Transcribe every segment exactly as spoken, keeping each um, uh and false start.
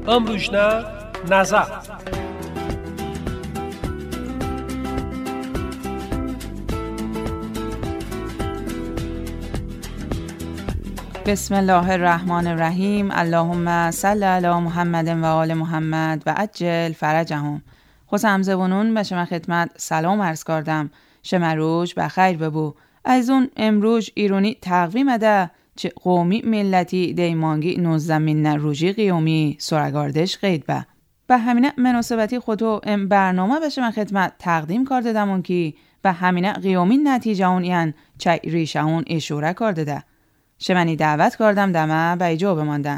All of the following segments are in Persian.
امروشنا نظر. بسم الله الرحمن الرحیم. اللهم صل علی محمد و آل محمد و عجل فرجهم. خوش همزبونون به شما خدمت سلام عرض کردم. شما روش بخیر ببو. از اون امروز ایرانی تقویم ده چه قومی ملتی دیمانگی نوزدهمین روژی قیومی سرگاردش قید به. به همینه مناسبتی خودو ام برنامه به شما خدمت تقدیم کرده دمون که به همینه قیومی نتیجه اون یعن چه ریشه اون اشوره کرده ده. شمانی دعوت کردم دمه به ایجا بماندن.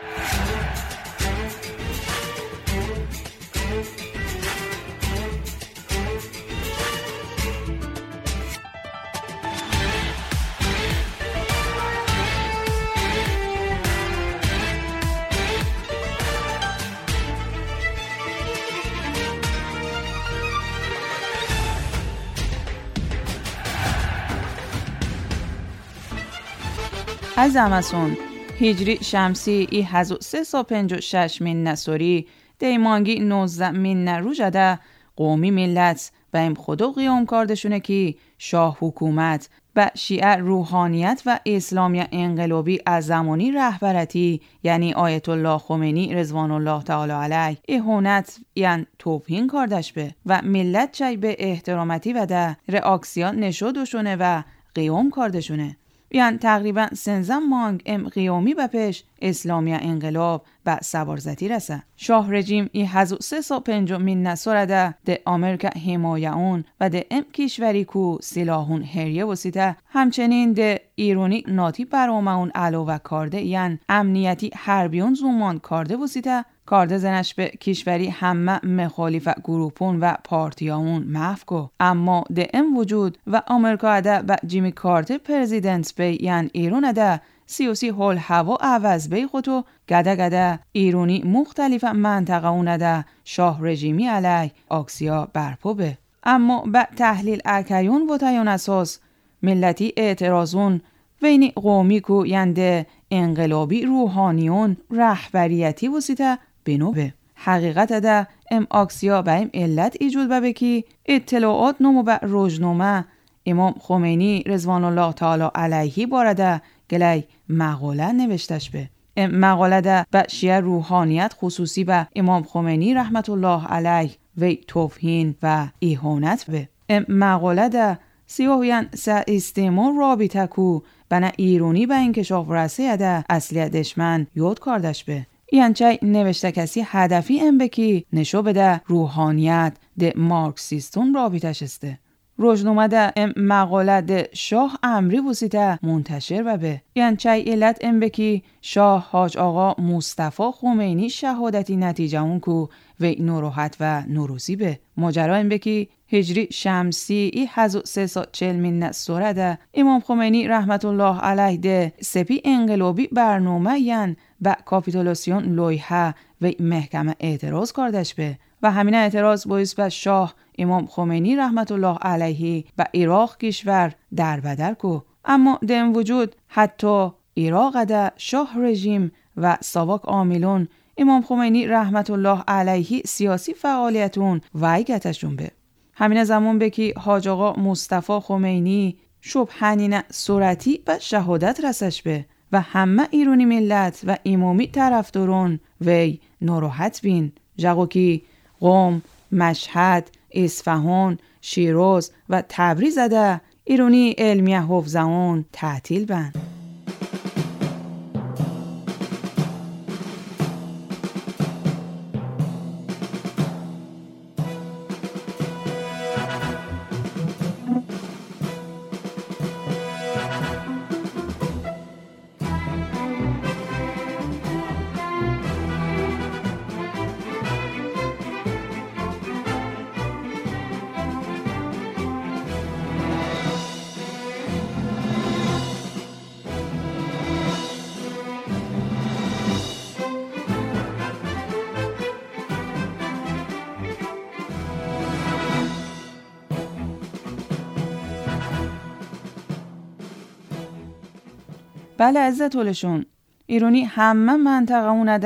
از امسون هجری شمسی ای هزو سه سا پنج و شش من نسوری دیمانگی نوزده من نرو جده قومی ملت و ام خودو قیام کردشونه که شاه حکومت و شیعه روحانیت و اسلامی انقلابی از زمانی رهبرتی یعنی آیت الله خمینی رضوان الله تعالی علیه اهانت یعنی توهین کردش به و ملت چای به احترامتی و ده رئاکسیون نشودشونه و قیام کردشونه. یعنی تقریبا سنزم مانگ ام قیامی بپش اسلامی انقلاب و سوارزتی رسه. شاه رژیم ای هزو سه سا پنج من نسورده ده امریکا حمایه اون و ده ام کشوری کو سلاحون هریه وسیده همچنین ده ایرانی ناتی برامه اون علاوه کرده یعنی امنیتی حربیون زومان کرده وسیده کارده زنش به کشوری همه مخالف گروپون و پارتیاون محفکو اما ده ام وجود و امریکا ده و جیمی کارتر پرزیدنت بی یعنی ایران ده سیاسی حال هوا عوض بی خودو گده گده ایرانی مختلف منطقه اونه ده شاه رژیمی علیه آکسیا برپو به اما به تحلیل اکیون و تایون اساس ملتی اعتراضون وینی قومی کو ینده انقلابی روحانیون رهبریتی وسیده بینو به حقیقت ده ام آکسیا به ام علت ایجود به بکی اطلاعات نمو به روزنامه امام خمینی رضوان الله تعالی علیه بارده گلی مقاله نوشتش به ام مقاله ده به شیعه روحانیت خصوصی به امام خمینی رحمت الله علیه وی توهین و اهانت به ام مقاله ده سیاهیان سه استعمال رابطه کو بنا ایرانی به این کشاف رسیه ده اصلی دشمن یاد کردش به یعنی چای نوشته کسی هدفی ام بکی نشو بده روحانیت ده مارکسیستون رابطش استه. روزنامه ده ام مقاله ده شاه امری بوسیده منتشر و به یعنی چای علت ام بکی شاه حاج آقا مصطفی خمینی شهادتی نتیجه اون کو و نوروحت و نوروزی به ماجرا ام بکی هجری شمسی ای هزو سه سا چل من نسوره ده امام خمینی رحمت الله علیه ده سپی انقلابی برنامه ین و کاپیتولاسیون لویحه و محکمه اعتراض کردش به و همین اعتراض باعث به شاه امام خمینی رحمت الله علیه و عراق کشور در بدر کو اما دم وجود حتی عراق ده شاه رژیم و ساواک عاملون امام خمینی رحمت الله علیه سیاسی فعالیتون وایگتشون به همین زمان بکی حاج آقا مصطفی خمینی شبحنین صورتی و شهادت رسش به و همه ایرانی ملت و امامی طرفدارون وی ناراحت بین جگو کی قم، مشهد، اصفهان، شیراز و تبریز ده ایرانی علمیه حفظون تعطیل بند. بله عزت ولشون ایرانی همه منطقه اونه ده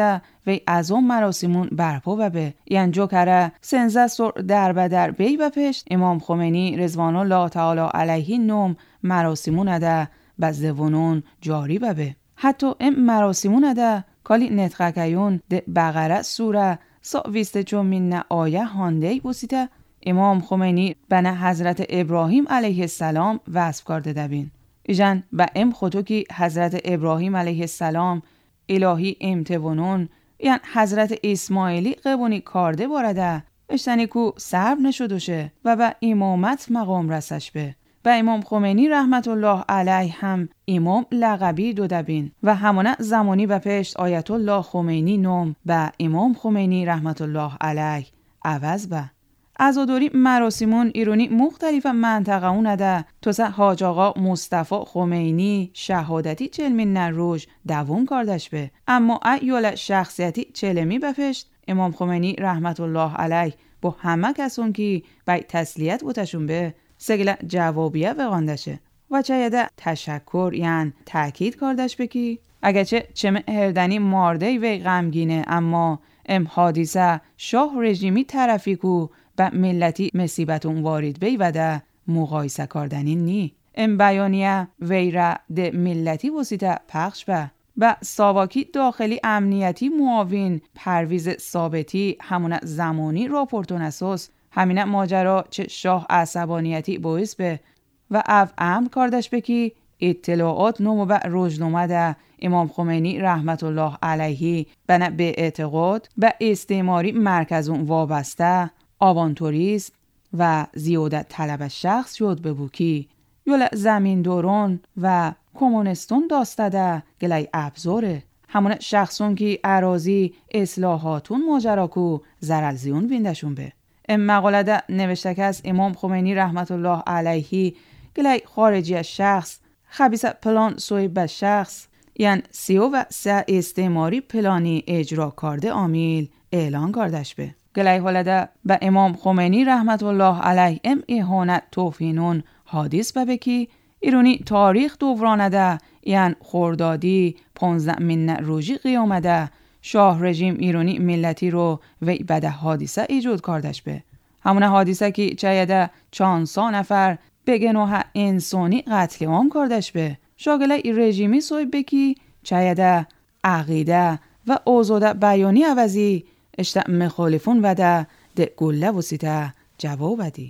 و از اون مراسمون برپا ببه. یعنی جو کره سنزه سر در بدر بی بپشت امام خمینی رضوان الله تعالی علیه نوم مراسمون ده بزدونون جاری ببه. حتی ام مراسمون ده کالی نتقکیون ده بقره سوره سا ویسته چون من آیه هانده بوسیته امام خمینی بنا حضرت ابراهیم علیه السلام وصف کرده دبین. ایجان با ام خودو که حضرت ابراهیم علیه السلام الهی امتونون یعنی حضرت اسماعیلی قبونی کارده بارده اشتنی کو سرب نشدوشه و با امامت مقام رسش به. و امام خمینی رحمت الله علیه هم امام لقبی دو دبین و همانه زمانی به پشت آیت الله خمینی نوم به امام خمینی رحمت الله علیه عوض به. عزاداری مراسمون ایرانی مختلف منطقه اونده توسه حاج آقا مصطفی خمینی شهادتی چلمی نروژ دوون کاردش به. اما ایول شخصیتی چلمی بپشت امام خمینی رحمت الله علیه با همه کسون که بای تسلیت بوتشون به سگل جوابیه بغاندشه و چایده تشکر یعنی تأکید کاردش بکی اگرچه چمه هردنی مارده و غمگینه اما ام حادثه شاه رژیمی طرفی کو با ملتی مصیبتون وارد بی و ده مقایسه کردنی نی. ام بیانیه ویره ده ملتی وسیطه پخش به و ساواکی داخلی امنیتی معاون پرویز ثابتی همون زمانی راپورتون اساس همینه ماجرا چه شاه عصبانیتی باعث به و او امر کردش بکی اطلاعات نمو به روزنامه ده امام خمینی رحمت الله علیه بنا به اعتقاد به استعماری مرکزون وابسته آوانتوریست و زیادت طلب شخص شد ببو کی یول زمین دورون و کمونستون داسته ده گلی ابزاره همون شخصون که اراضی اصلاحاتون ماجرا کو زرالزیون بیندشون به. ام مقاله ده نوشته که از امام خمینی رحمت الله علیه گلی خارجی شخص خبیث پلان سوی به شخص یعنی سیو و سه استعماری پلانی اجرا کرده آمیل اعلان کردش به. گلی حالده به امام خمینی رحمت الله علیه ام اهانت توفینون حادث ببکی ایرونی تاریخ دورانه ده یعنی خوردادی پانزده من روژی قیامه ده شاه رژیم ایرانی ملتی رو وی بده حادثه ایجاد کردش به. همون حادثه که چایده چانسا نفر به گناه انسانی قتل عام کردش به. شاگله رژیمی سوی بکی چایده عقیده و اوزاده بیانی عوضی اشتا مخالفون وده ده گله وسیطه جواب دی.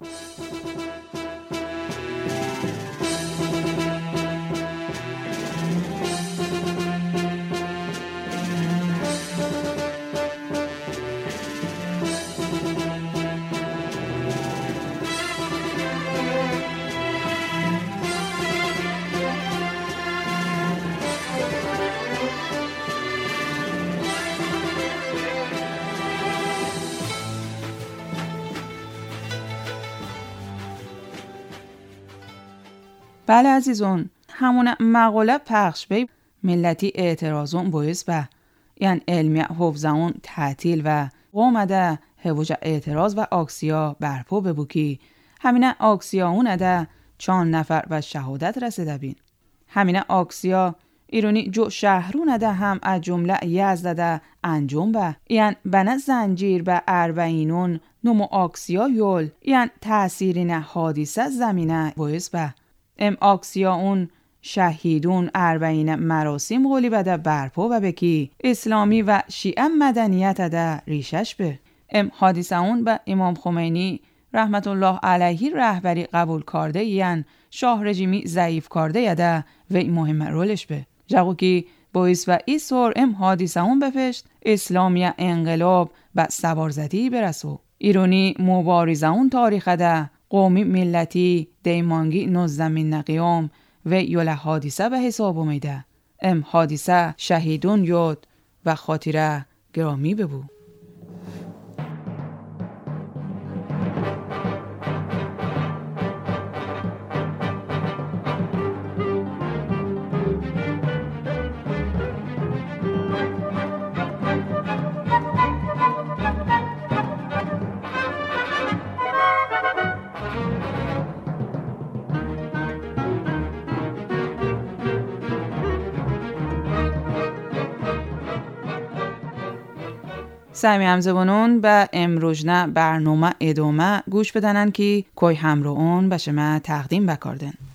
بله عزیزون همون مقاله پخش بی ملتی اعتراضون باعث به یعنی علمی حفظون تعطیل و قومده هوج اعتراض و آکسیا برپا ببو کی همینه آکسیا اونه ده چند نفر و شهادت رسیده بین. همینه آکسیا ایرانی جو شهرونه ده هم از جمله یزده ده انجام به یعنی بنا زنجیر به اربعینون نمو آکسیا یول یعنی تأثیرین حادثه زمینه باعث به ام آکسیا اون شهیدون اربعین مراسم قولی بده برپا و بکی اسلامی و شیعه مدنیت ده ریشش به. ام حادثه اون به امام خمینی رحمت الله علیه رهبری قبول کرده یعنی شاه رژیمی ضعیف کرده یده و مهم رولش به. جاگو که باعث و ایسور ام حادثه اون بفشت اسلامی انقلاب و سوارزدی برسو. ایرانی مبارزه اون تاریخ ده قومی ملتی دیمانگی نوزدمین نقیام و یول حادثه به حساب اومیده. ام حادثه شهیدون یاد و خاطره گرامی ببو. سعی همزبانون به امروجنه برنامه ادامه گوش بدنن که کوی همرو اون بشه ما تقدیم بکردن.